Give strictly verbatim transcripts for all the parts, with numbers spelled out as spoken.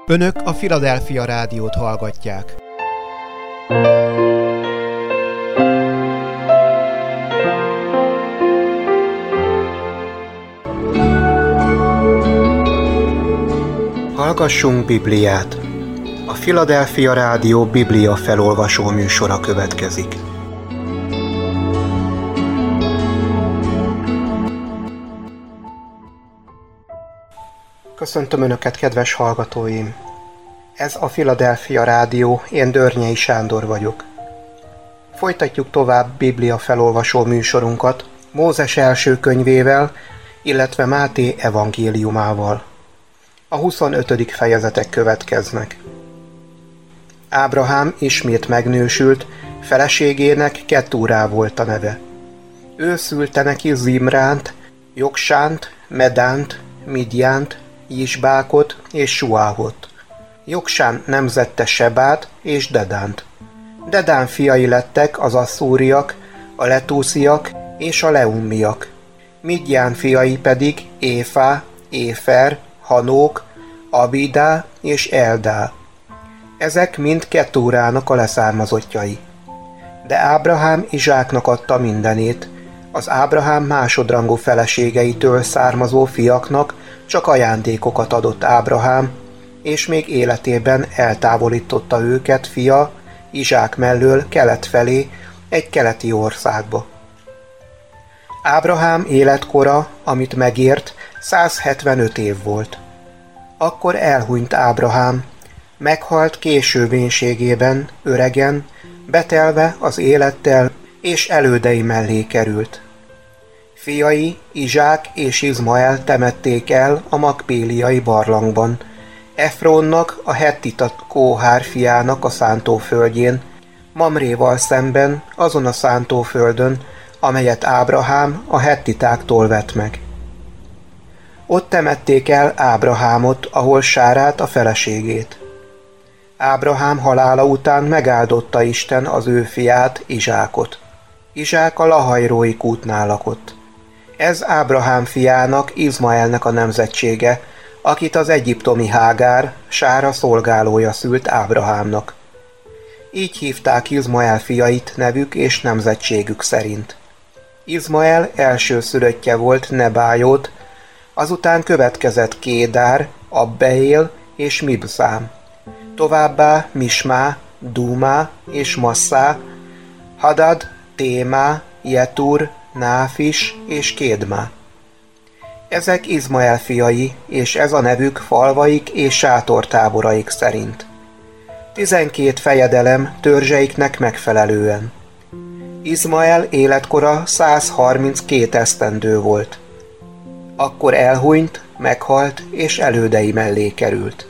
Önök a Philadelphia Rádiót hallgatják. Hallgassunk Bibliát! A Philadelphia Rádió Biblia felolvasó műsora következik. Köszöntöm Önöket, kedves hallgatóim! Ez a Philadelphia Rádió, én Dörnyei Sándor vagyok. Folytatjuk tovább Biblia felolvasó műsorunkat Mózes első könyvével, illetve Máté evangéliumával. A huszonötödik fejezetek következnek. Ábrahám ismét megnősült, feleségének Ketúrá volt a neve. Ő szülte neki Zimránt, Joksánt, Medánt, Midjánt, Jisbákot és Suáhot. Joksán nemzette Sebát és Dedánt. Dedán fiai lettek az asszúriak, a letúsziak és a leummiak. Midján fiai pedig Éfá, Éfer, Hanók, Abidá és Eldá. Ezek mind Ketúrának a leszármazottjai. De Ábrahám Izsáknak adta mindenét, az Ábrahám másodrangú feleségeitől származó fiaknak csak ajándékokat adott Ábrahám, és még életében eltávolította őket fia Izsák mellől kelet felé, egy keleti országba. Ábrahám életkora, amit megért, száz hetvenöt év volt. Akkor elhunyt Ábrahám, meghalt késő vénségében, öregen, betelve az élettel, és elődei mellé került. Fiai Izsák és Izmael temették el a makpéliai barlangban, Efrónnak, a hettita Kóhár fiának a szántóföldjén, Mamréval szemben azon a szántóföldön, amelyet Ábrahám a hettitáktól vett meg. Ott temették el Ábrahámot, ahol Sárát a feleségét. Ábrahám halála után megáldotta Isten az ő fiát, Izsákot. Izsák a lahajrói kútnál lakott. Ez Ábrahám fiának, Izmaelnek a nemzetsége, akit az egyiptomi Hágár, Sára szolgálója szült Ábrahámnak. Így hívták Izmael fiait nevük és nemzetségük szerint. Izmael elsőszülöttje volt Nebájót, azután következett Kédár, Abbeél és Mibszám. Továbbá Mismá, Dúmá és Masszá, Hadad, Témá, Jetur, Náfis és Kédmá. Ezek Izmael fiai, és ez a nevük falvaik és sátortáboraik szerint. Tizenkét fejedelem törzseiknek megfelelően. Izmael életkora száz harminckét esztendő volt. Akkor elhunyt, meghalt és elődei mellé került.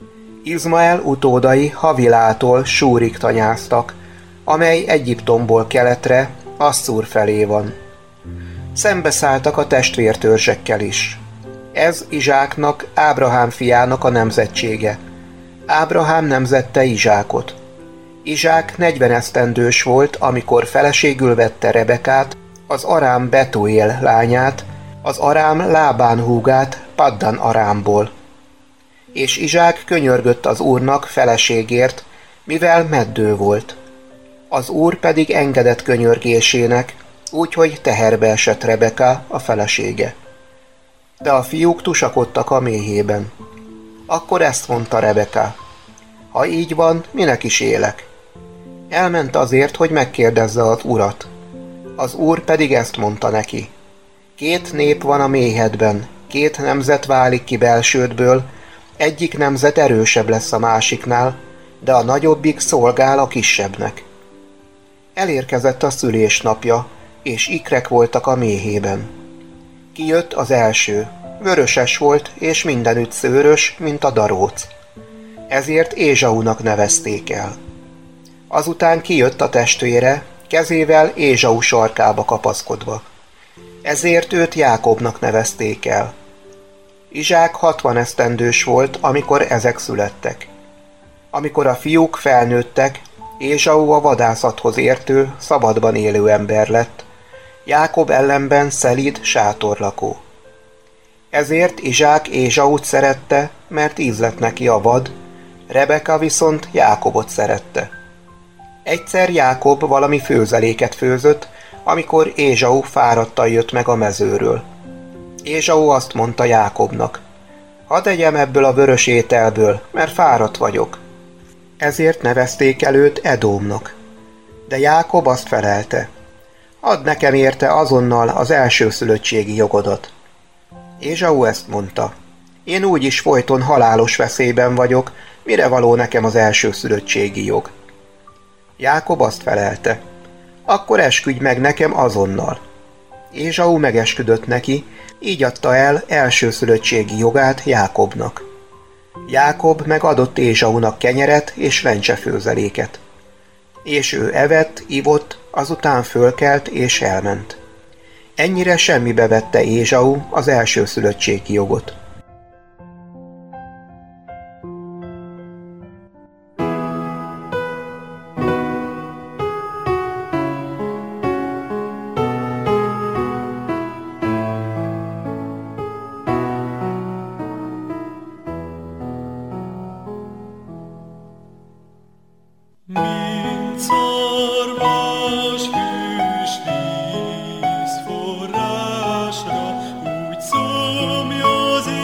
Izmael utódai Havilától Súrig tanyáztak, amely Egyiptomból keletre, Asszúr felé van. Szembeszálltak a testvértörzsekkel is. Ez Izsáknak, Ábrahám fiának a nemzetsége. Ábrahám nemzette Izsákot. Izsák negyven esztendős volt, amikor feleségül vette Rebekát, az arám Betuél lányát, az arám Lábán húgát Paddan Arámból. És Izsák könyörgött az Úrnak feleségért, mivel meddő volt. Az Úr pedig engedett könyörgésének, úgyhogy teherbe esett Rebeka, a felesége. De a fiúk tusakodtak a méhében. Akkor ezt mondta Rebeka: ha így van, minek is élek? Elment azért, hogy megkérdezze az Urat. Az Úr pedig ezt mondta neki: két nép van a méhedben, két nemzet válik ki belsődből, egyik nemzet erősebb lesz a másiknál, de a nagyobbik szolgál a kisebbnek. Elérkezett a szülésnapja, és ikrek voltak a méhében. Kijött az első, vöröses volt, és mindenütt szőrös, mint a daróc. Ezért Ézsaunak nevezték el. Azután kijött a testvére, kezével Ézsau sarkába kapaszkodva. Ezért őt Jákobnak nevezték el. Izsák hatvan esztendős volt, amikor ezek születtek. Amikor a fiúk felnőttek, Ézsau a vadászathoz értő, szabadban élő ember lett, Jákob ellenben szelíd sátorlakó. Ezért Izsák Ézsaut szerette, mert ízlett neki a vad, Rebeka viszont Jákobot szerette. Egyszer Jákob valami főzeléket főzött, amikor Ézsau fáradtan jött meg a mezőről. Ézsau azt mondta Jákobnak: hadd egyem ebből a vörös ételből, mert fáradt vagyok. Ezért nevezték el őt Edómnak. De Jákob azt felelte: add nekem érte azonnal az elsőszülöttségi jogodat. Ézsau ezt mondta: én úgyis folyton halálos veszélyben vagyok, mire való nekem az elsőszülöttségi jog? Jákob azt felelte: akkor esküdj meg nekem azonnal. Ézsau megesküdött neki, így adta el elsőszülöttségi jogát Jákobnak. Jákob megadott Ézsaunak kenyeret és lencsefőzeléket. És ő evett, ivott, azután fölkelt és elment. Ennyire semmibe vette Ézsau az elsőszülöttségi jogot. Mint szarvas hűs víz forrásra, úgy szomj az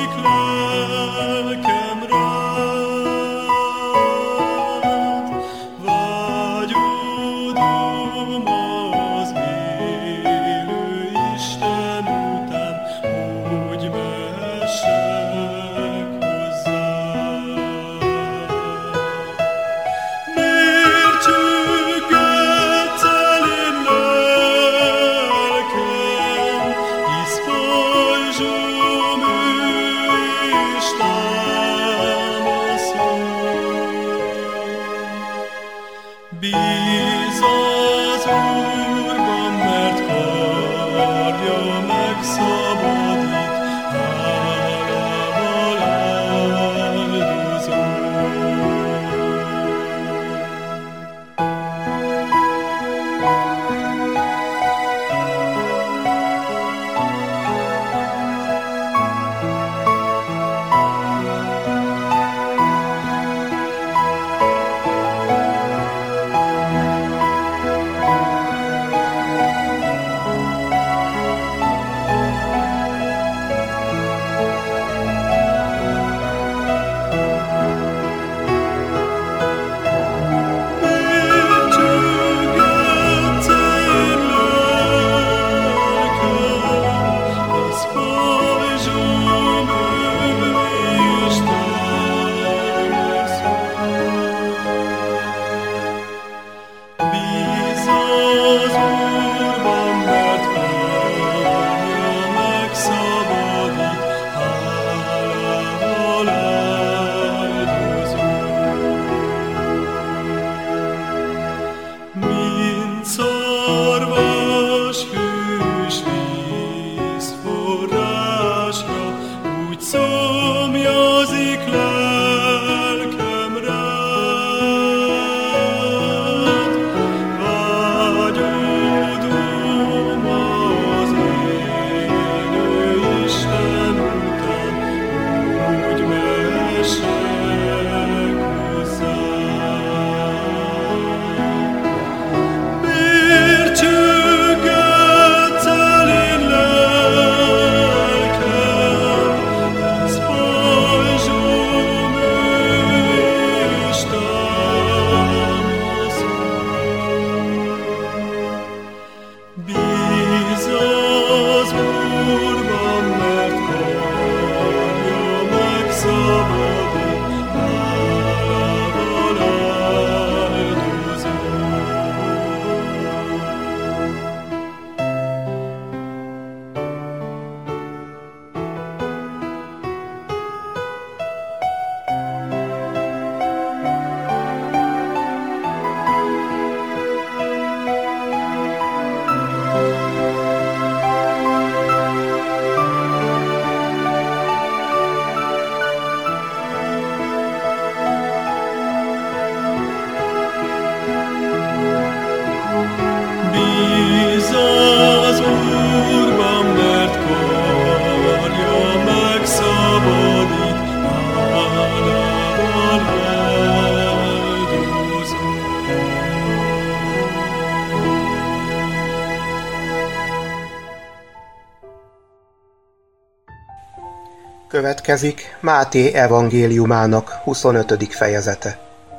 Következik Máté evangéliumának huszonötödik fejezete.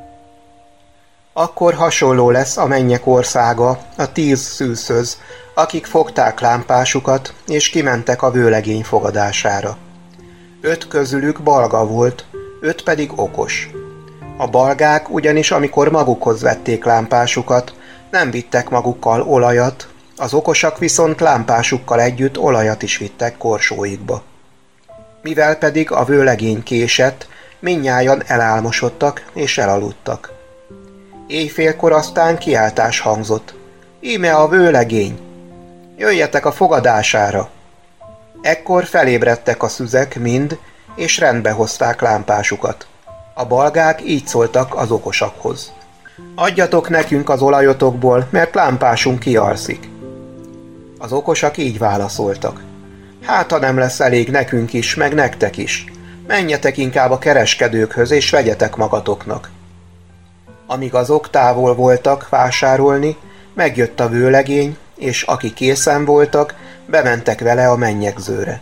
Akkor hasonló lesz a mennyek országa a tíz szűzhöz, akik fogták lámpásukat, és kimentek a vőlegény fogadására. Öt közülük balga volt, öt pedig okos. A balgák ugyanis, amikor magukhoz vették lámpásukat, nem vittek magukkal olajat, az okosak viszont lámpásukkal együtt olajat is vittek korsóikba. Mivel pedig a vőlegény késett, mindnyájan elálmosodtak és elaludtak. Éjfélkor aztán kiáltás hangzott: íme a vőlegény! Jöjjetek a fogadására! Ekkor felébredtek a szüzek mind, és rendbe hozták lámpásukat. A balgák így szóltak az okosakhoz: adjatok nekünk az olajotokból, mert lámpásunk kialszik. Az okosak így válaszoltak: hát, ha nem lesz elég nekünk is, meg nektek is. Menjetek inkább a kereskedőkhöz, és vegyetek magatoknak. Amíg azok távol voltak vásárolni, megjött a vőlegény, és akik készen voltak, bementek vele a mennyegzőre.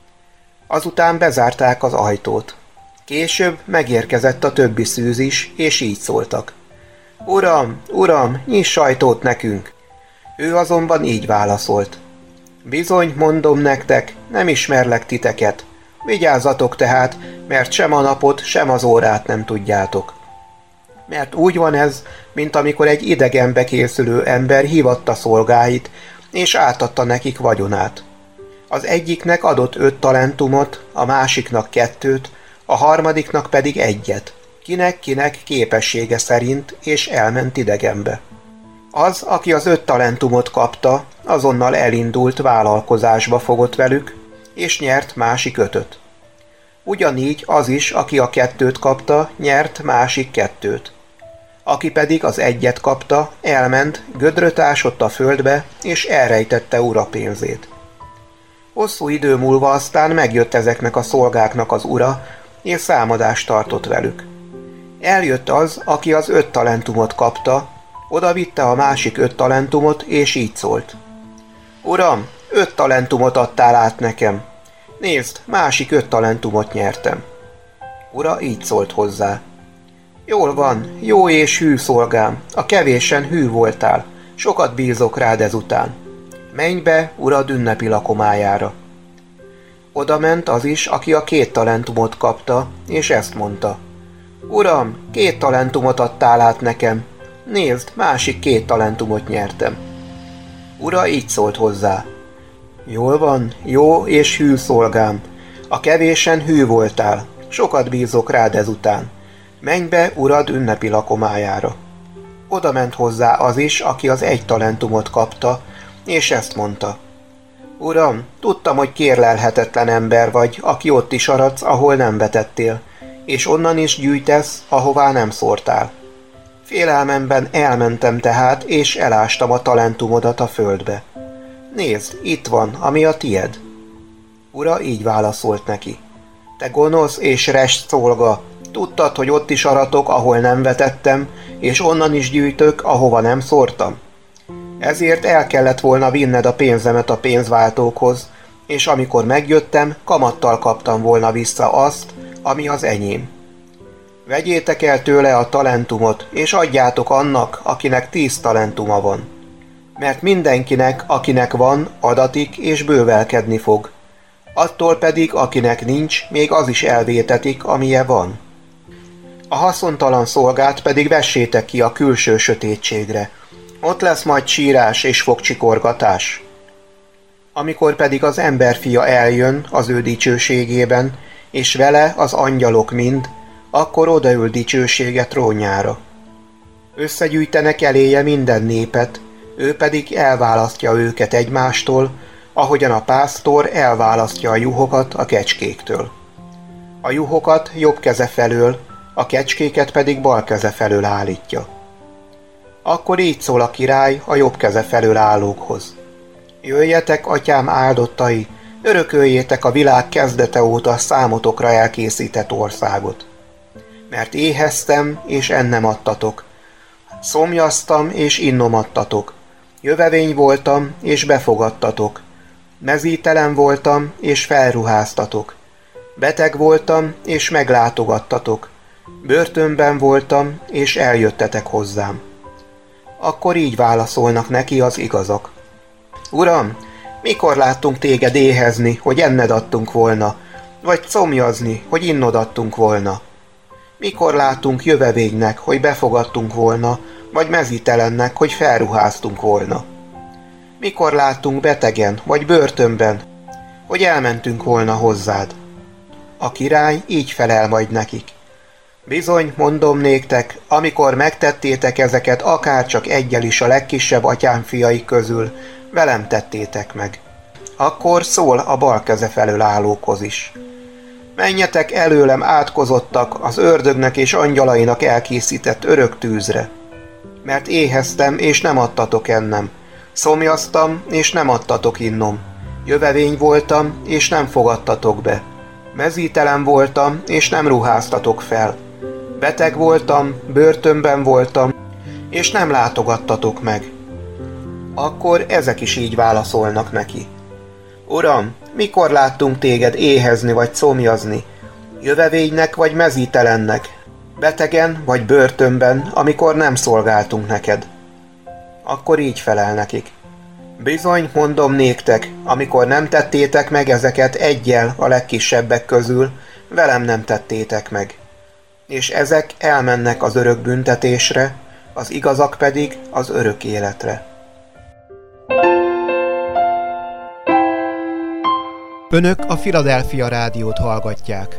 Azután bezárták az ajtót. Később megérkezett a többi szűz is, és így szóltak: Uram, uram, nyiss ajtót nekünk! Ő azonban így válaszolt: bizony, mondom nektek, nem ismerlek titeket. Vigyázzatok tehát, mert sem a napot, sem az órát nem tudjátok. Mert úgy van ez, mint amikor egy idegenbe készülő ember hívatta szolgáit, és átadta nekik vagyonát. Az egyiknek adott öt talentumot, a másiknak kettőt, a harmadiknak pedig egyet, kinek-kinek képessége szerint, és elment idegenbe. Az, aki az öt talentumot kapta, azonnal elindult vállalkozásba fogott velük, és nyert másik ötöt. Ugyanígy az is, aki a kettőt kapta, nyert másik kettőt. Aki pedig az egyet kapta, elment, gödröt ásott a földbe, és elrejtette ura pénzét. Hosszú idő múlva aztán megjött ezeknek a szolgáknak az ura, és számadást tartott velük. Eljött az, aki az öt talentumot kapta, oda vitte a másik öt talentumot, és így szólt: Uram, öt talentumot adtál át nekem. Nézd, másik öt talentumot nyertem. Ura így szólt hozzá: jól van, jó és hű szolgám, a kevésen hű voltál, sokat bízok rád ezután. Menj be urad ünnepi lakomájára. Oda ment az is, aki a két talentumot kapta, és ezt mondta: Uram, két talentumot adtál át nekem. Nézd, másik két talentumot nyertem. Ura így szólt hozzá: jól van, jó és hű szolgám, a kevésen hű voltál, sokat bízok rád ezután. Menj be urad ünnepi lakomájára. Oda ment hozzá az is, aki az egy talentumot kapta, és ezt mondta: Uram, tudtam, hogy kérlelhetetlen ember vagy, aki ott is aradsz, ahol nem vetettél, és onnan is gyűjtesz, ahová nem szórtál. Félelmemben elmentem tehát, és elástam a talentumodat a földbe. Nézd, itt van, ami a tied. Ura így válaszolt neki: te gonosz és rest szolga, tudtad, hogy ott is aratok, ahol nem vetettem, és onnan is gyűjtök, ahova nem szórtam? Ezért el kellett volna vinned a pénzemet a pénzváltókhoz, és amikor megjöttem, kamattal kaptam volna vissza azt, ami az enyém. Vegyétek el tőle a talentumot, és adjátok annak, akinek tíz talentuma van. Mert mindenkinek, akinek van, adatik és bővelkedni fog. Attól pedig, akinek nincs, még az is elvétetik, amije van. A haszontalan szolgát pedig vessétek ki a külső sötétségre. Ott lesz majd sírás és fogcsikorgatás. Amikor pedig az emberfia eljön az ő dicsőségében, és vele az angyalok mind, akkor odaül dicsősége trónjára. Összegyűjtenek eléje minden népet, ő pedig elválasztja őket egymástól, ahogyan a pásztor elválasztja a juhokat a kecskéktől. A juhokat jobb keze felől, a kecskéket pedig bal keze felől állítja. Akkor így szól a király a jobb keze felől állókhoz: jöjjetek, atyám áldottai, örököljétek a világ kezdete óta számotokra elkészített országot. Mert éheztem, és ennem adtatok. Szomjaztam, és innom adtatok. Jövevény voltam, és befogadtatok. Mezítelen voltam, és felruháztatok. Beteg voltam, és meglátogattatok. Börtönben voltam, és eljöttetek hozzám. Akkor így válaszolnak neki az igazak. Uram, mikor láttunk téged éhezni, hogy enned adtunk volna, vagy szomjazni, hogy innod adtunk volna? Mikor látunk jövevénynek, hogy befogadtunk volna, vagy mezítelennek, hogy felruháztunk volna? Mikor láttunk betegen, vagy börtönben, hogy elmentünk volna hozzád? A király így felel majd nekik. Bizony, mondom néktek, amikor megtettétek ezeket akárcsak eggyel is a legkisebb atyám fiai közül, velem tettétek meg. Akkor szól a bal keze felől állókhoz is. Menjetek előlem átkozottak az ördögnek és angyalainak elkészített örök tűzre. Mert éheztem, és nem adtatok ennem. Szomjaztam, és nem adtatok innom. Jövevény voltam, és nem fogadtatok be. Mezítelen voltam, és nem ruháztatok fel. Beteg voltam, börtönben voltam, és nem látogattatok meg. Akkor ezek is így válaszolnak neki. Uram, mikor láttunk téged éhezni vagy szomjazni, jövevénynek vagy mezítelennek, betegen vagy börtönben, amikor nem szolgáltunk neked? Akkor így felel nekik. Bizony, mondom néktek, amikor nem tettétek meg ezeket eggyel a legkisebbek közül, velem nem tettétek meg. És ezek elmennek az örök büntetésre, az igazak pedig az örök életre. Önök a Philadelphia Rádiót hallgatják.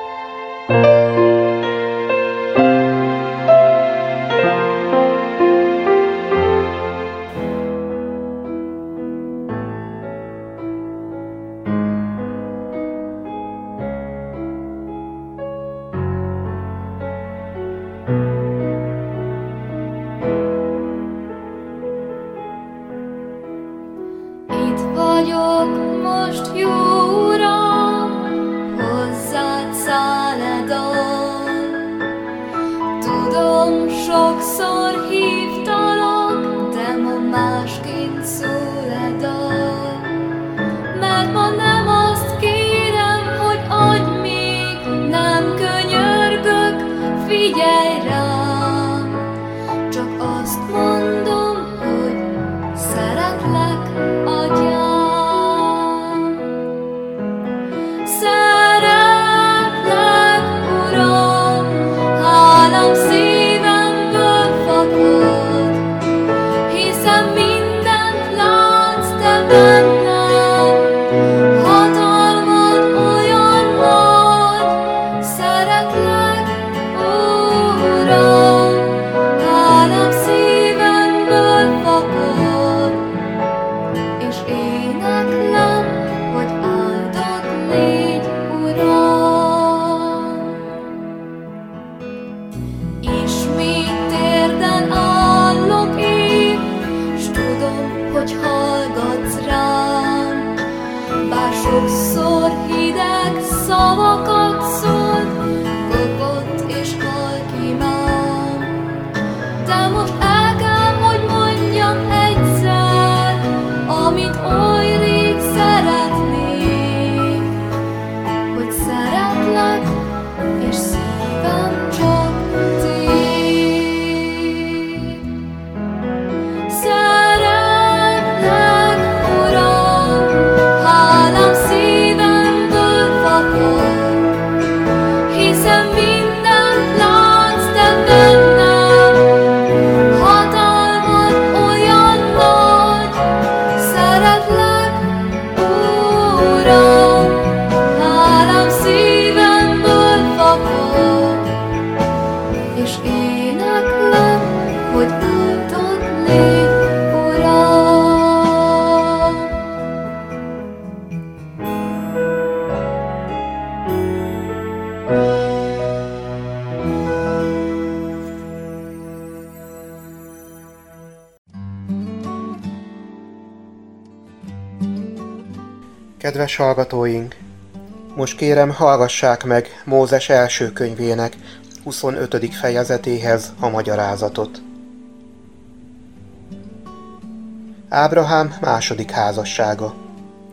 Kedves hallgatóink! Most kérem, hallgassák meg Mózes első könyvének huszonötödik fejezetéhez a magyarázatot. Ábrahám második házassága.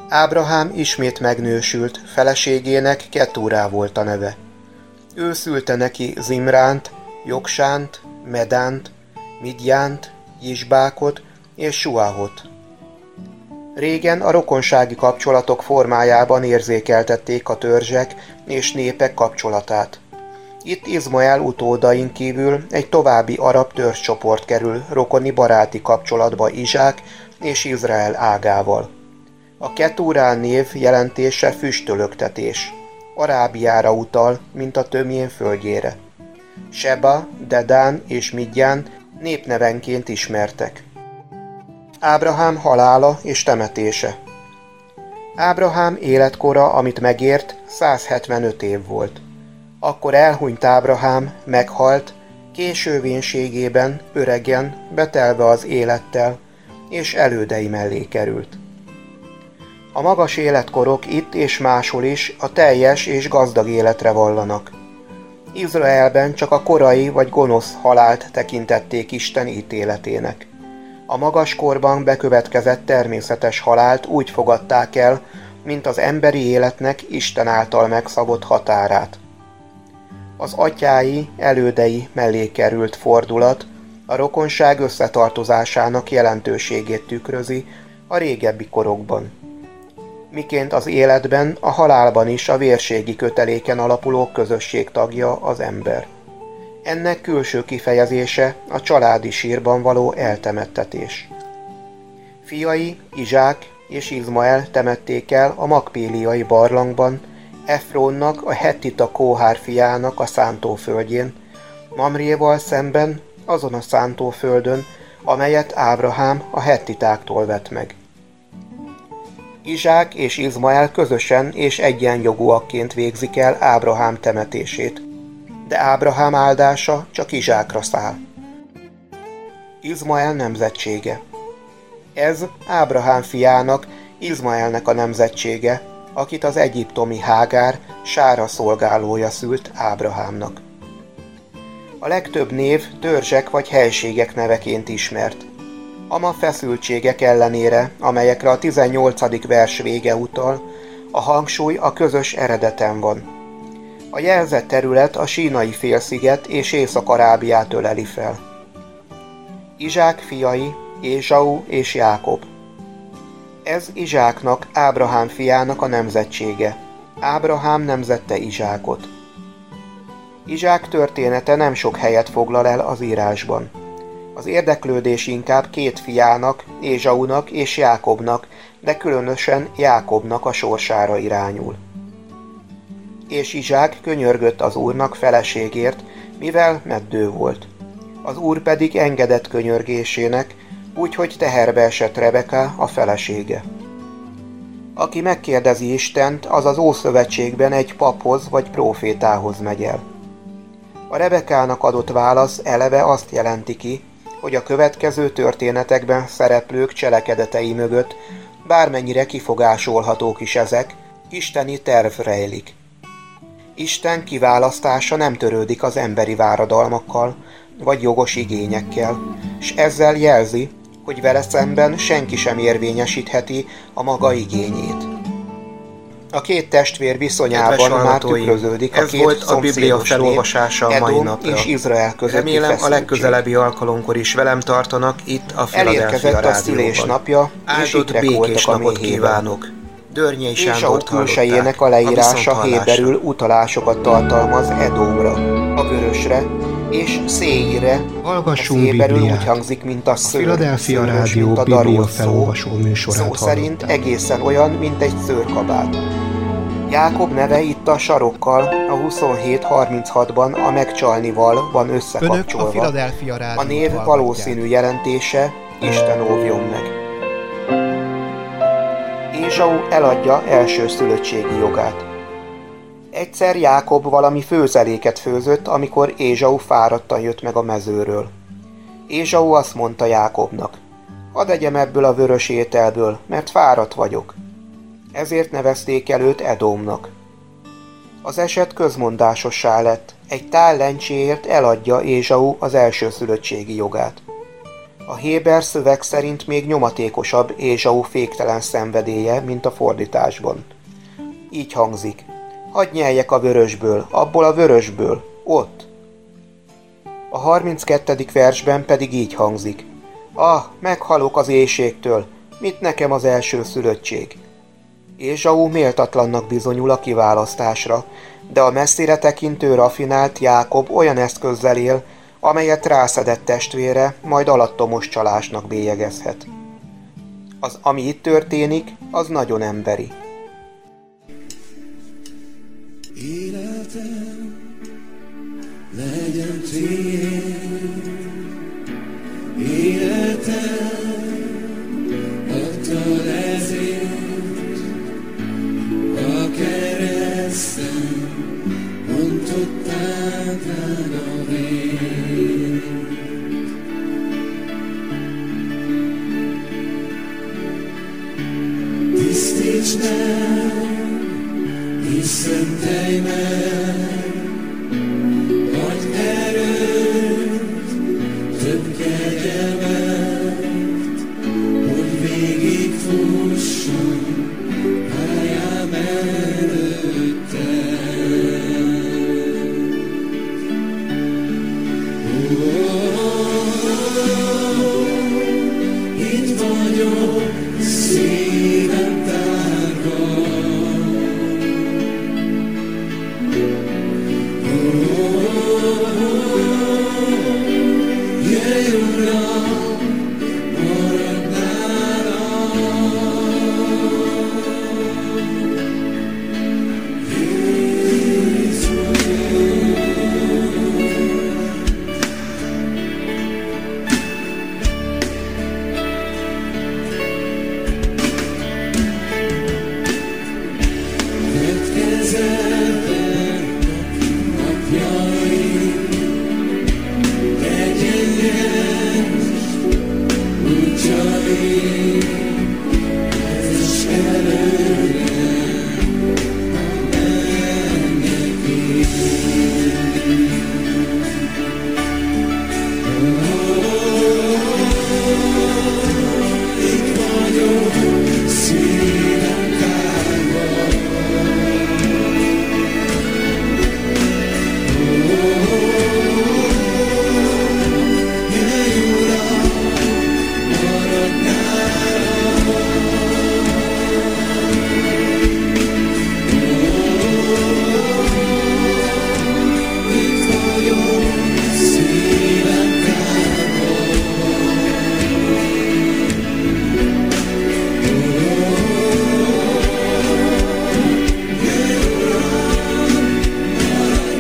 Ábrahám ismét megnősült, feleségének Ketúrá volt a neve. Ő szülte neki Zimránt, Joksánt, Medánt, Midjánt, Jisbákot és Suahot. Régen a rokonsági kapcsolatok formájában érzékeltették a törzsek és népek kapcsolatát. Itt Izmael utódain kívül egy további arab törzscsoport kerül rokoni baráti kapcsolatba Izsák és Izrael ágával. A Ketúrá név jelentése füstölöktetés. Arábiára utal, mint a tömjén földjére. Seba, Dedán és Midján népnevenként ismertek. Ábrahám halála és temetése. Ábrahám életkora, amit megért, száz hetvenöt év volt. Akkor elhunyt Ábrahám, meghalt, késő vénségében, öregen, betelve az élettel, és elődei mellé került. A magas életkorok itt és máshol is a teljes és gazdag életre vallanak. Izraelben csak a korai vagy gonosz halált tekintették Isten ítéletének. A magas korban bekövetkezett természetes halált úgy fogadták el, mint az emberi életnek Isten által megszabott határát. Az atyái, elődei mellé került fordulat a rokonság összetartozásának jelentőségét tükrözi a régebbi korokban. Miként az életben, a halálban is a vérségi köteléken alapuló közösség tagja az ember. Ennek külső kifejezése a családi sírban való eltemettetés. Fiai, Izsák és Izmael temették el a Makpéliai barlangban, Efrónnak, a hettita Kóhár fiának a szántóföldjén, Mamréval szemben azon a szántóföldön, amelyet Ábrahám a hettitáktól vett meg. Izsák és Izmael közösen és egyenjogúakként végzik el Ábrahám temetését, de Ábrahám áldása csak Izsákra száll. Izmael nemzetsége. Ez Ábrahám fiának, Izmaelnek a nemzetsége, akit az egyiptomi Hágár, Sára szolgálója szült Ábrahámnak. A legtöbb név törzsek vagy helységek neveként ismert. Ama feszültségek ellenére, amelyekre a tizennyolcadik vers vége utal, a hangsúly a közös eredeten van. A jelzett terület a Sínai félsziget és Észak-Arábiát öleli fel. Izsák fiai, Ézsau és Jákob. Ez Izsáknak, Ábrahám fiának a nemzetsége. Ábrahám nemzette Izsákot. Izsák története nem sok helyet foglal el az írásban. Az érdeklődés inkább két fiának, Ézsaunak és Jákobnak, de különösen Jákobnak a sorsára irányul. És Izsák könyörgött az Úrnak feleségért, mivel meddő volt. Az Úr pedig engedett könyörgésének, úgyhogy teherbe esett Rebeka, a felesége. Aki megkérdezi Istent, az az Ószövetségben egy paphoz vagy prófétához megy el. A Rebekának adott válasz eleve azt jelenti ki, hogy a következő történetekben szereplők cselekedetei mögött, bármennyire kifogásolhatók is ezek, isteni terv rejlik. Isten kiválasztása nem törődik az emberi váradalmakkal, vagy jogos igényekkel, s ezzel jelzi, hogy vele szemben senki sem érvényesítheti a maga igényét. A két testvér viszonyában már tükröződik a ez két volt a Biblia felolvasása a mai Edom napra. és Izrael közötti Remélem feszültség. a legközelebbi alkalomkor is velem tartanak itt a Philadelphia Elérkezett a rádióban. szülésnapja, és Áldott ikrek békés voltak a napot méhében. kívánok! Dörnyei Ézsau Sándort külsejének hallották. a leírása A viszonthallásra. héberül utalásokat tartalmaz Edomra, a vörösre és Széírre. Ez Hallgassunk héberül Bibliát. úgy hangzik, mint a A szőr, Philadelphia szőrös, Rádió mint a Biblia darult szó. felolvasó műsorát Szó szerint hallották. egészen olyan, mint egy szőrkabát. Jákob neve itt a sarokkal, a huszonhét harminchatban a megcsalnival van Önök a összekapcsolva. Philadelphia Rádiót A név hallgatják. valószínű jelentése Isten óvjon meg. Ézsau eladja első szülöttségi jogát. Egyszer Jákob valami főzeléket főzött, amikor Ézsau fáradtan jött meg a mezőről. Ézsau azt mondta Jákobnak: hadd egyem ebből a vörös ételből, mert fáradt vagyok. Ezért nevezték el őt Edomnak. Az eset közmondásossá lett, egy tál lencséért eladja Ézsau az elsőszülöttségi jogát. A Héber szöveg szerint még nyomatékosabb Ézsau féktelen szenvedélye, mint a fordításban. Így hangzik: hadd nyeljek a vörösből, abból a vörösből, ott. A harminckettedik versben pedig így hangzik: ah, meghalok az éhségtől, mit nekem az első szülöttség. Ézsau méltatlannak bizonyul a kiválasztásra, de a messzire tekintő rafinált Jákob olyan eszközzel él, amelyet rászedett testvére majd alattomos csalásnak bélyegezhet. Az, ami itt történik, az nagyon emberi. Életem legyen tiéd, életem adtad ezért, a kereszten ontottál drága vér. Tisztíts meg, és szentelj meg, adj erőt, több kegyelmet, hogy végigfusson pályám előtted. Itt vagyok, szívem tárva. Jöjj, Uram, maradj nálam. Jézus. Vedd kezedbe napjaim, egyenes útjaim, vezess előre a mennyekig. Itt vagyok, szívem tárva. Jöjj, Uram, maradj nálam. Itt vagyok, szívem tárva. Jöjj, Uram, maradj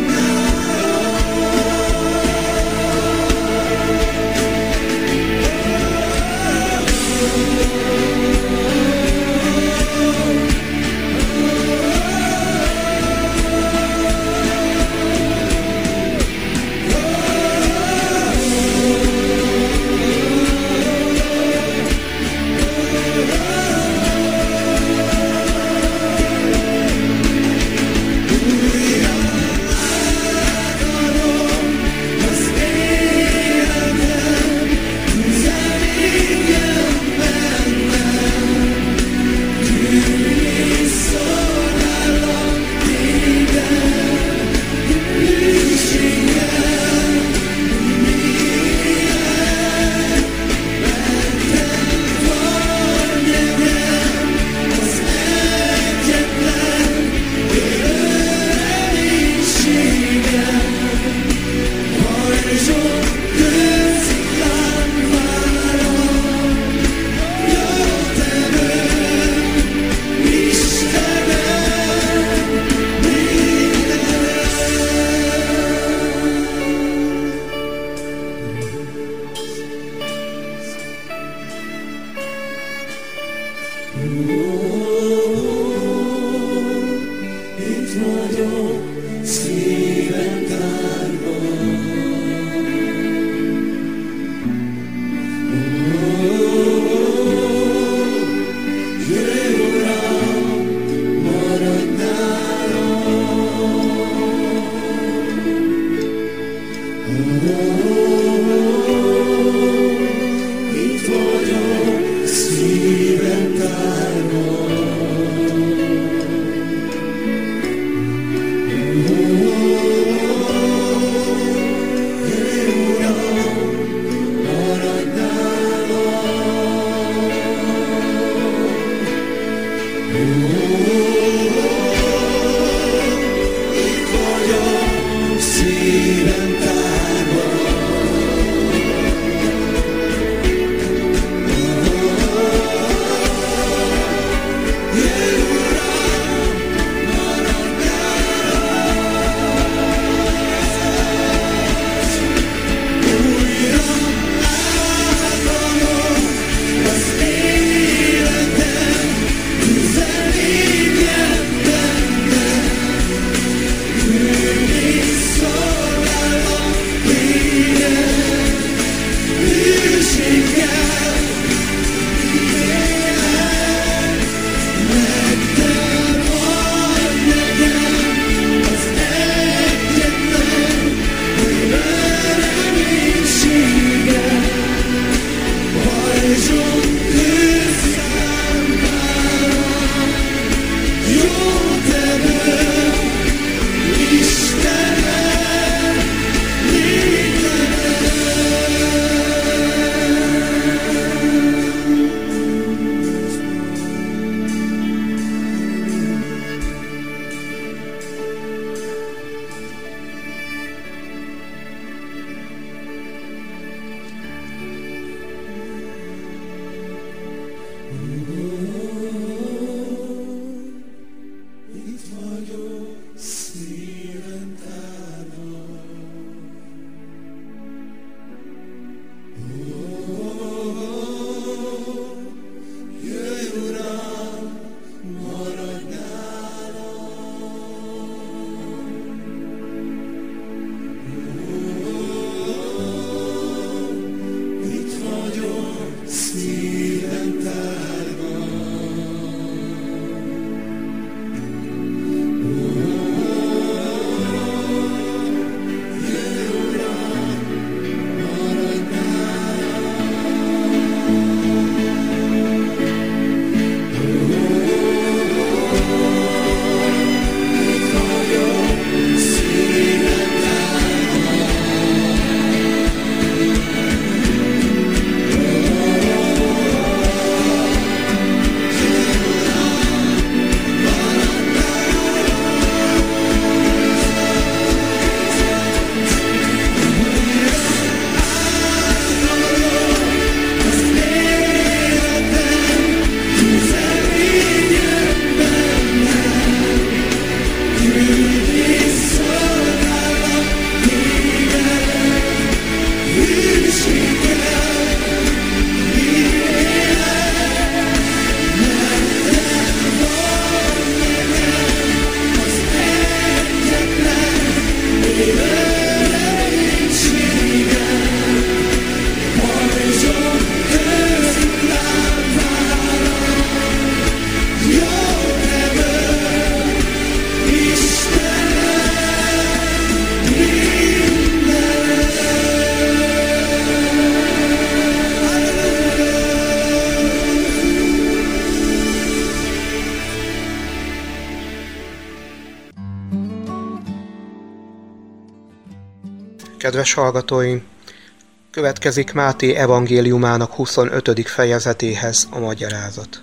Itt vagyok, szívem tárva. Jöjj, Uram, maradj nálam. Kedves hallgatóim! Következik Máté evangéliumának huszonötödik fejezetéhez a magyarázat.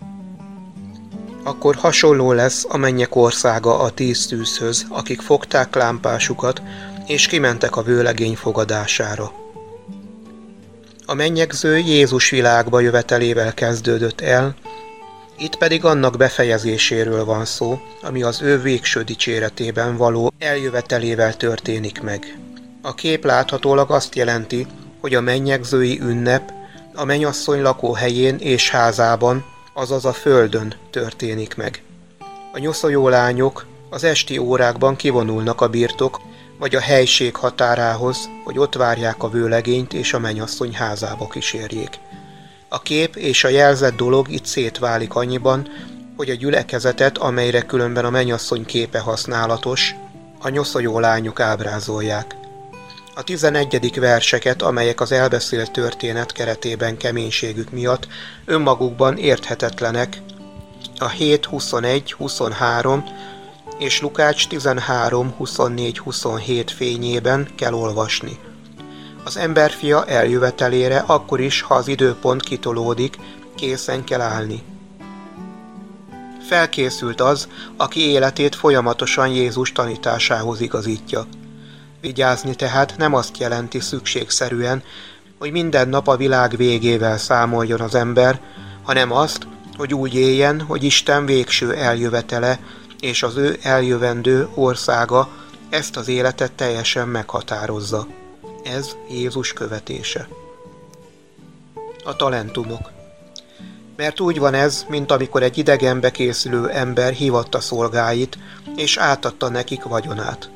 Akkor hasonló lesz a mennyek országa a tíz tűzhöz, akik fogták lámpásukat, és kimentek a vőlegény fogadására. A mennyegző Jézus világba jövetelével kezdődött el, itt pedig annak befejezéséről van szó, ami az ő végső dicséretében való eljövetelével történik meg. A kép láthatólag azt jelenti, hogy a mennyegzői ünnep a mennyasszony lakóhelyén és házában, azaz a földön történik meg. A nyoszoló lányok az esti órákban kivonulnak a birtok vagy a helység határához, hogy ott várják a vőlegényt és a mennyasszony házába kísérjék. A kép és a jelzett dolog itt szétválik annyiban, hogy a gyülekezetet, amelyre különben a mennyasszony képe használatos, a nyoszoló lányok ábrázolják. A tizenegyedik verseket, amelyek az elbeszélt történet keretében keménységük miatt önmagukban érthetetlenek, a hét, huszonegy, huszonhárom és Lukács tizenhárom, huszonnégy, huszonhét fényében kell olvasni. Az emberfia eljövetelére akkor is, ha az időpont kitolódik, készen kell állni. Felkészült az, aki életét folyamatosan Jézus tanításához igazítja. Vigyázni tehát nem azt jelenti szükségszerűen, hogy minden nap a világ végével számoljon az ember, hanem azt, hogy úgy éljen, hogy Isten végső eljövetele és az ő eljövendő országa ezt az életet teljesen meghatározza. Ez Jézus követése. A talentumok. Mert úgy van ez, mint amikor egy idegenbe készülő ember hívatta szolgáit, és átadta nekik vagyonát.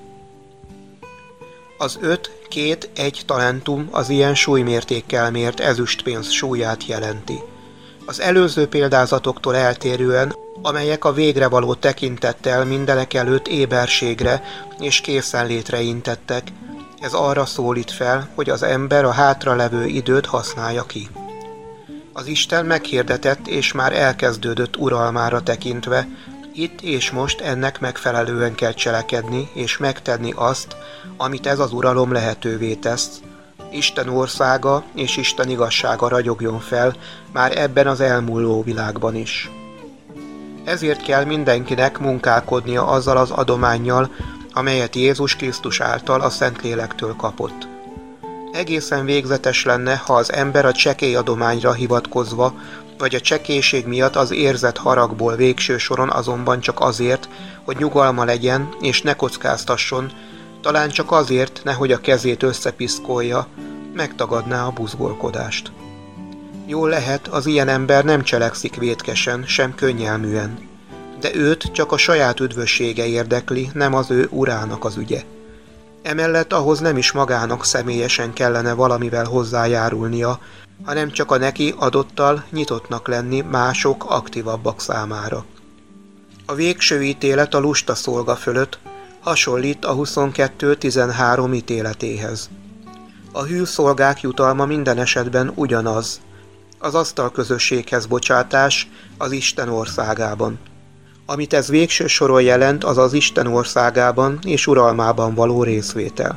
Az öt, két, egy talentum az ilyen súlymértékkel mért ezüstpénz súlyát jelenti. Az előző példázatoktól eltérően, amelyek a végre való tekintettel mindenekelőtt éberségre és készenlétre intettek, ez arra szólít fel, hogy az ember a hátralevő időt használja ki. Az Isten meghirdetett és már elkezdődött uralmára tekintve, itt és most ennek megfelelően kell cselekedni és megtenni azt, amit ez az uralom lehetővé tesz. Isten országa és Isten igazsága ragyogjon fel már ebben az elmúló világban is. Ezért kell mindenkinek munkálkodnia azzal az adománnyal, amelyet Jézus Krisztus által a Szentlélektől kapott. Egészen végzetes lenne, ha az ember a csekély adományra hivatkozva, vagy a csekélység miatt az érzett haragból végső soron azonban csak azért, hogy nyugalma legyen és ne kockáztasson, talán csak azért, nehogy a kezét összepiszkolja, megtagadná a buzgolkodást. Jól lehet, az ilyen ember nem cselekszik vétkesen, sem könnyelműen, de őt csak a saját üdvössége érdekli, nem az ő urának az ügye. Emellett ahhoz nem is magának személyesen kellene valamivel hozzájárulnia, hanem csak a neki adottal nyitottnak lenni mások aktívabbak számára. A végső ítélet a lusta szolga fölött hasonlít a huszonkettő tizenhárom ítéletéhez. A hű szolgák jutalma minden esetben ugyanaz, az asztalközösséghez bocsátás az Isten országában. Amit ez végső soron jelent, az az Isten országában és uralmában való részvétel.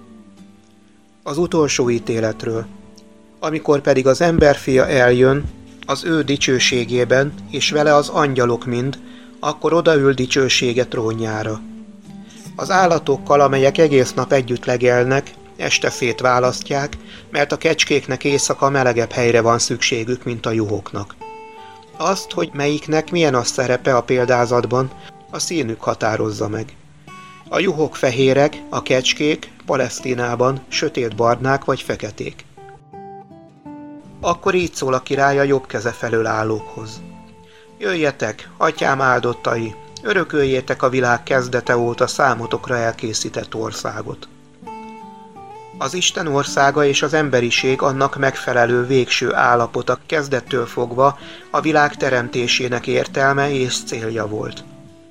Az utolsó ítéletről. Amikor pedig az emberfia eljön, az ő dicsőségében, és vele az angyalok mind, akkor odaül dicsősége trónjára. Az állatokkal, amelyek egész nap együtt legelnek, este szétválasztják, mert a kecskéknek éjszaka melegebb helyre van szükségük, mint a juhoknak. Azt, hogy melyiknek milyen a szerepe a példázatban, a színük határozza meg. A juhok fehérek, a kecskék Palesztinában sötétbarnák vagy feketék. Akkor így szól a király a jobb keze felől állókhoz. Jöjjetek, atyám áldottai, örököljétek a világ kezdete óta számotokra elkészített országot. Az Isten országa és az emberiség annak megfelelő végső állapota kezdettől fogva a világ teremtésének értelme és célja volt.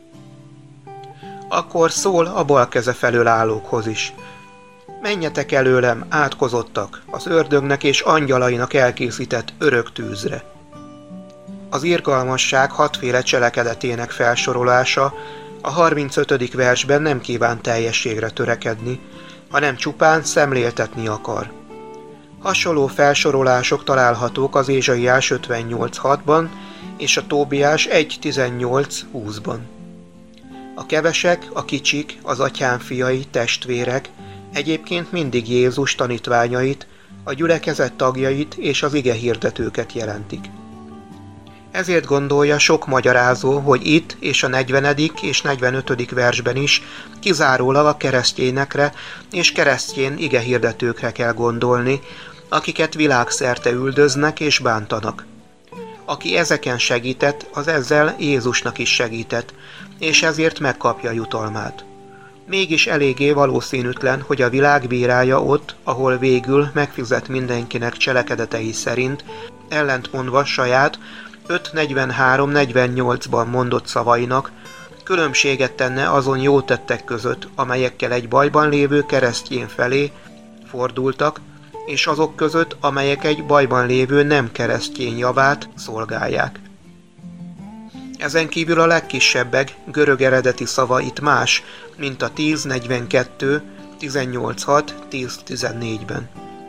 Akkor szól a bal keze felől állókhoz is. Menjetek előlem, átkozottak, az ördögnek és angyalainak elkészített örök tűzre. Az irgalmasság hatféle cselekedetének felsorolása a harmincötödik versben nem kíván teljességre törekedni, hanem csupán szemléltetni akar. Hasonló felsorolások találhatók az Ézsaiás ötvennyolc hatban és a Tóbiás egy tizennyolc húszban. A kevesek, a kicsik, az atyám fiai, testvérek egyébként mindig Jézus tanítványait, a gyülekezet tagjait és az ige hirdetőket jelentik. Ezért gondolja sok magyarázó, hogy itt és a negyvenedik és negyvenötödik versben is kizárólag a keresztényekre és keresztény ige hirdetőkre kell gondolni, akiket világszerte üldöznek és bántanak. Aki ezeken segített, az ezzel Jézusnak is segített, és ezért megkapja jutalmát. Mégis eléggé valószínűtlen, hogy a világ bírálja ott, ahol végül megfizet mindenkinek cselekedetei szerint, ellentmondva saját öt negyvenhárom negyvennyolcban mondott szavainak, különbséget tenne azon jó tettek között, amelyekkel egy bajban lévő keresztény felé fordultak, és azok között, amelyek egy bajban lévő nem keresztény javát szolgálják. Ezen kívül a legkisebbek görög eredeti szava itt más, mint a tíz negyvenkettő, tizennyolc hat, tíz tizennégyben.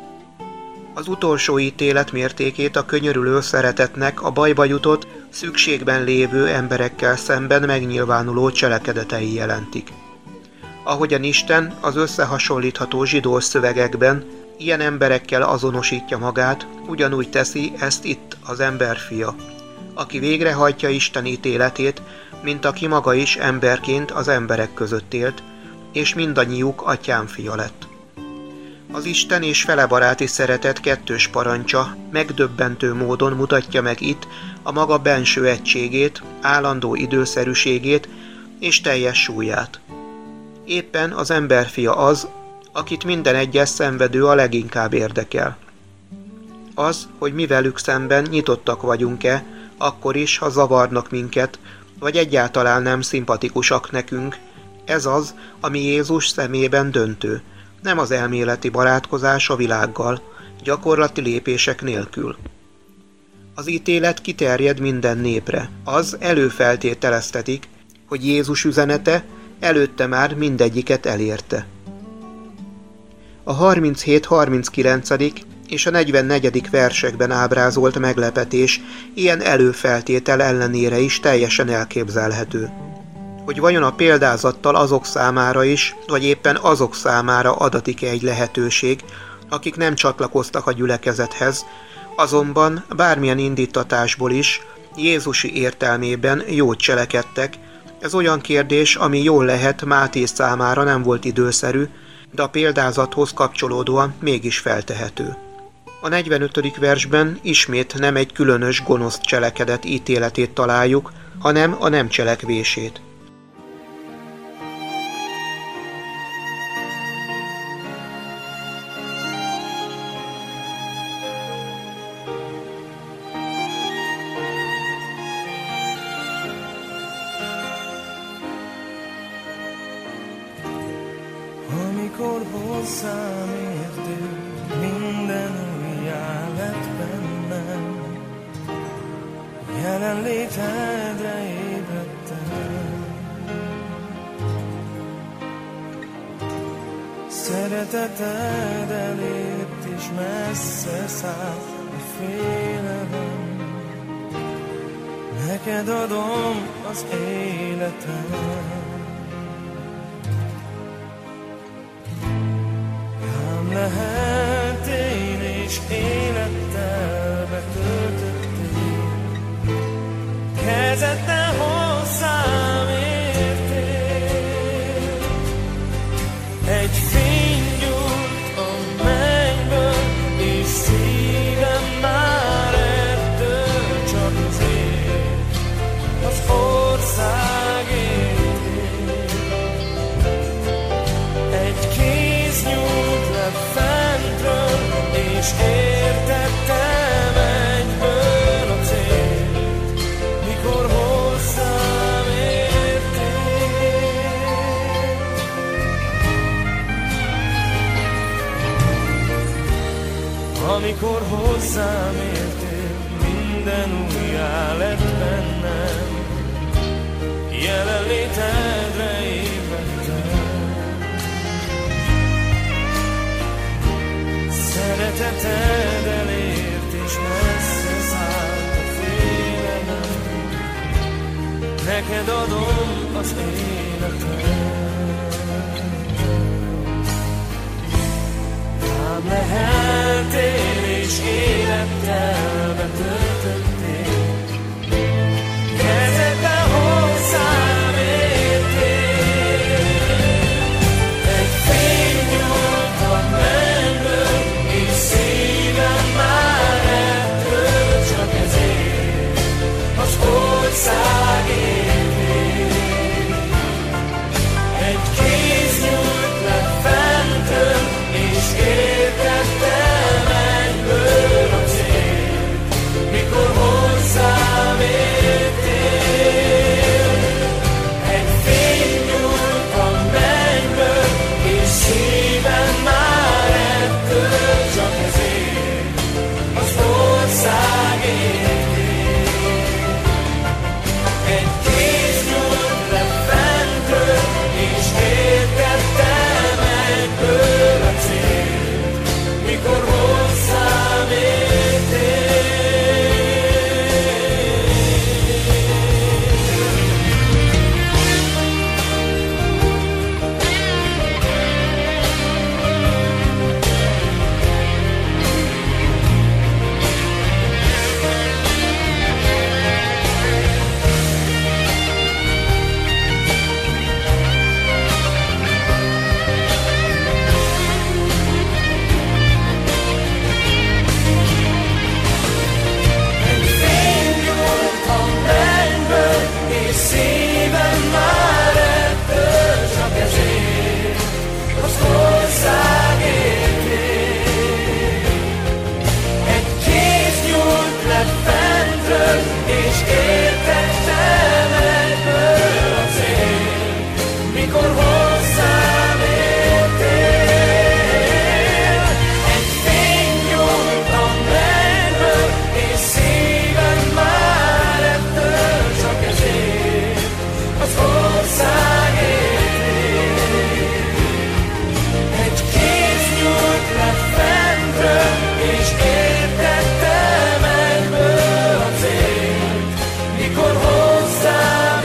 Az utolsó ítélet mértékét a könyörülő szeretetnek a bajba jutott, szükségben lévő emberekkel szemben megnyilvánuló cselekedetei jelentik. Ahogyan Isten az összehasonlítható zsidó szövegekben ilyen emberekkel azonosítja magát, ugyanúgy teszi ezt itt az emberfia, aki végrehajtja Isten ítéletét, mint aki maga is emberként az emberek között élt, és mindannyiuk atyám fia lett. Az Isten és felebaráti szeretet kettős parancsa megdöbbentő módon mutatja meg itt a maga benső egységét, állandó időszerűségét és teljes súlyát. Éppen az emberfia az, akit minden egyes szenvedő a leginkább érdekel. Az, hogy mi velük szemben nyitottak vagyunk-e, akkor is, ha zavarnak minket, vagy egyáltalán nem szimpatikusak nekünk, ez az, ami Jézus szemében döntő, nem az elméleti barátkozás a világgal, gyakorlati lépések nélkül. Az ítélet kiterjed minden népre, az előfeltételeztetik, hogy Jézus üzenete előtte már mindegyiket elérte. A harminchét harminckilenc és a negyvennegyedik versekben ábrázolt meglepetés ilyen előfeltétel ellenére is teljesen elképzelhető. Hogy vajon a példázattal azok számára is, vagy éppen azok számára adatik-e egy lehetőség, akik nem csatlakoztak a gyülekezethez, azonban bármilyen indítatásból is, Jézusi értelmében jót cselekedtek, ez olyan kérdés, ami jól lehet Máté számára nem volt időszerű, de a példázathoz kapcsolódóan mégis feltehető. A negyvenötödik versben ismét nem egy különös gonosz cselekedet ítéletét találjuk, hanem a nem cselekvését. Amikor hozzám értél, minden újjá lett bennem, jelenlétedre ébredtem. Szereteted elért és messze szállt a félelem, neked adom az életem. Lehet én és élettel betöltöttél, kezeddel hozzám értél. Egy fény gyújt a mennyből, és szívem már ettől csak azért az országért. Egy kéz nyújt fentről, és értettem egyből a célt, mikor hozzám értél. Amikor hozzám értél, minden újjá lett bennem, jelenlétedre ébredtem. Szereted elért és messze szállt a félelem, neked adom az életem. Ám leheltél és élettel betöltöttél, kezedbe hozzám értél. Egy fény nyújt a mennyből, és szívem már ettől csak ezért az országért él. Egy kéz nyújt le fentről, és értettem egyből a célt, mikor hozzám értél. Egy fény nyújt a mennyből, és szívem már ettől csak ezért az országért él. Egy kéz nyújt le fentről, és értettem egyből a célt, mikor hozzám értél. Egy fény nyújt a mennyből, és szívem már ettől csak ezért az országért él. Egy kéz nyújt le fentről, és értettem egyből a célt, mikor hozzám értél. Egy fény nyújt a mennyből, és szívem már ettől csak ezért az országért él. Egy kéz nyújt le fentről, és értettem egyből a célt, mikor hozzám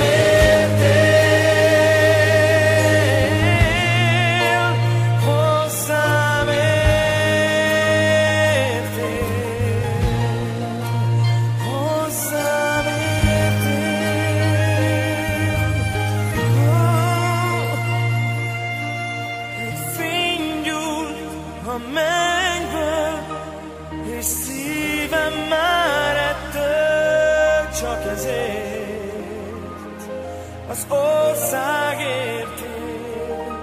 értél. Hozzám értél. Hozzám értél. Egy fény gyújt a mennyből, és szívem már ettől csak ezért az országért él.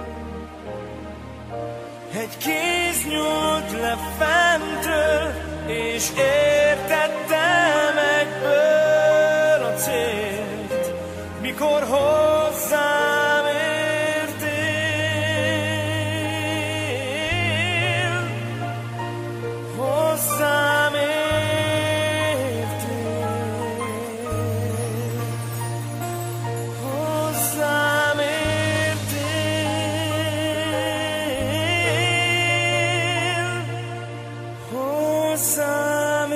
Egy kéz nyújt le fentről, és értettem egyből a célt, mikor hozzám értél. Hozzám értél. Hozzám értél. Hozzám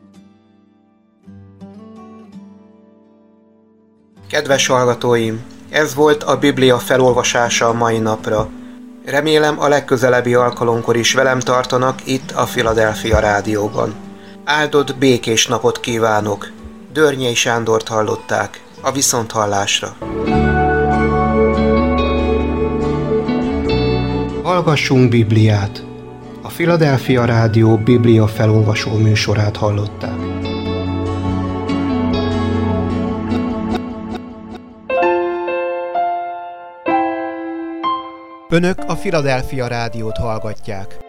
Kedves hallgatóim, Ez volt a Biblia felolvasása a mai napra. Remélem a legközelebbi alkalomkor is velem tartanak itt a Philadelphia Rádióban. Áldott békés napot kívánok! Dörnyei Sándort hallották, a viszonthallásra. Hallgassunk Bibliát! A Philadelphia Rádió Biblia felolvasó műsorát hallották. Önök a Philadelphia Rádiót hallgatják.